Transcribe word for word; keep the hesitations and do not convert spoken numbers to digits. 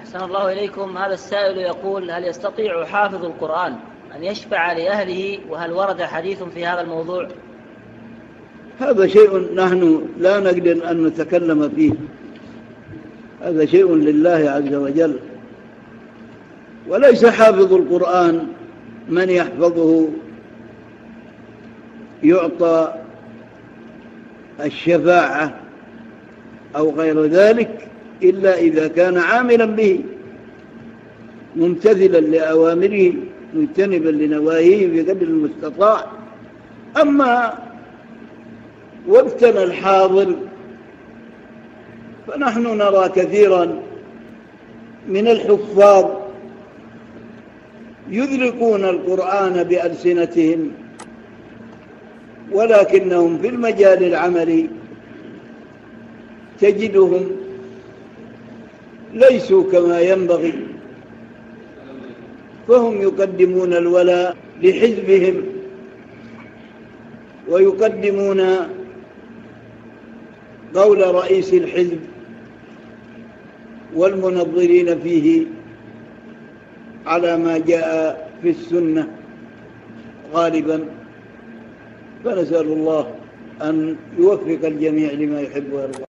أحسن الله إليكم. هذا السائل يقول: هل يستطيع حافظ القرآن أن يشفع لأهله، وهل ورد حديث في هذا الموضوع؟ هذا شيء نحن لا نقدر أن نتكلم فيه، هذا شيء لله عز وجل، وليس حافظ القرآن من يحفظه يعطى الشفاعة أو غير ذلك إلا إذا كان عاملا به ممتثلا لأوامره مجتنبا لنواهيه بقدر المستطاع. أما وقتنا الحاضر فنحن نرى كثيرا من الحفاظ يذلقون القرآن بألسنتهم، ولكنهم في المجال العملي تجدهم ليسوا كما ينبغي، فهم يقدمون الولاء لحزبهم ويقدمون قول رئيس الحزب والمنظرين فيه على ما جاء في السنة غالبا. فنسأل الله أن يوفق الجميع لما يحب ويرضى.